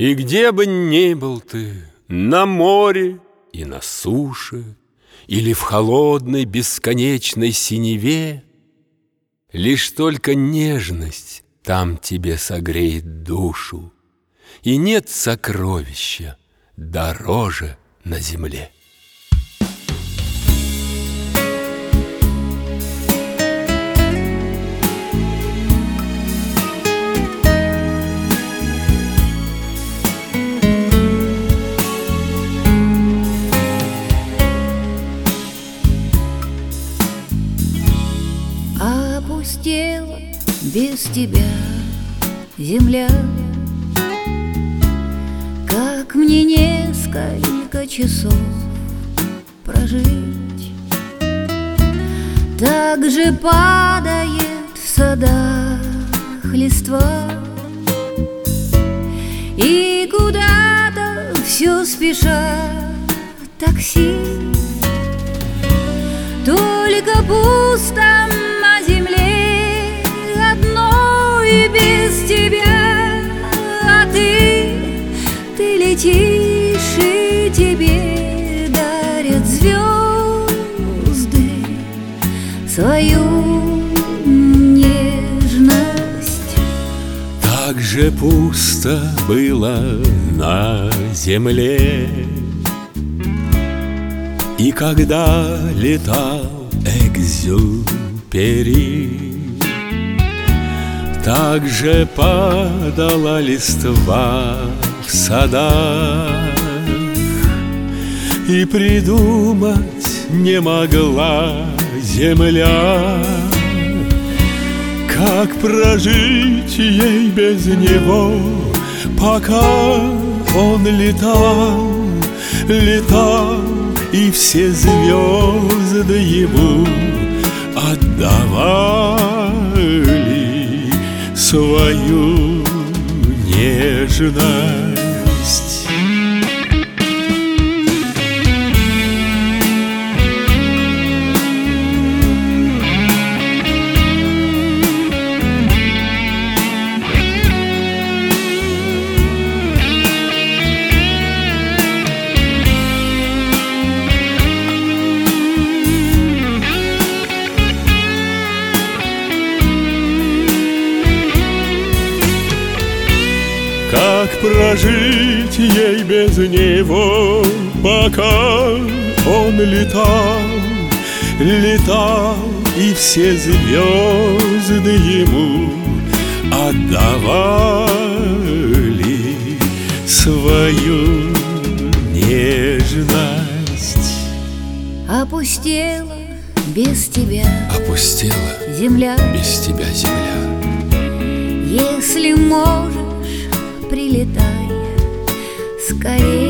И где бы ни был ты, на море и на суше, или в холодной бесконечной синеве, лишь только нежность там тебе согреет душу, и нет сокровища дороже на земле. Опустела без тебя земля, как мне несколько часов прожить? Так же падает в садах листва, и куда-то все спешат такси. Только пусто на земле одной без тебя, а ты летишь, и тебе дарят звезды свою нежность. Так же пусто было на земле, и когда летал Экзюпери, так же падала листва в садах, и придумать не могла земля, как прожить ей без него, пока он летал, и все звезды ему отдавали свою нежность. Как прожить ей без него, пока он летал, и все звезды ему отдавали свою нежность. Опустела без тебя, Опустела земля, без тебя земля. если можешь, прилетай скорее.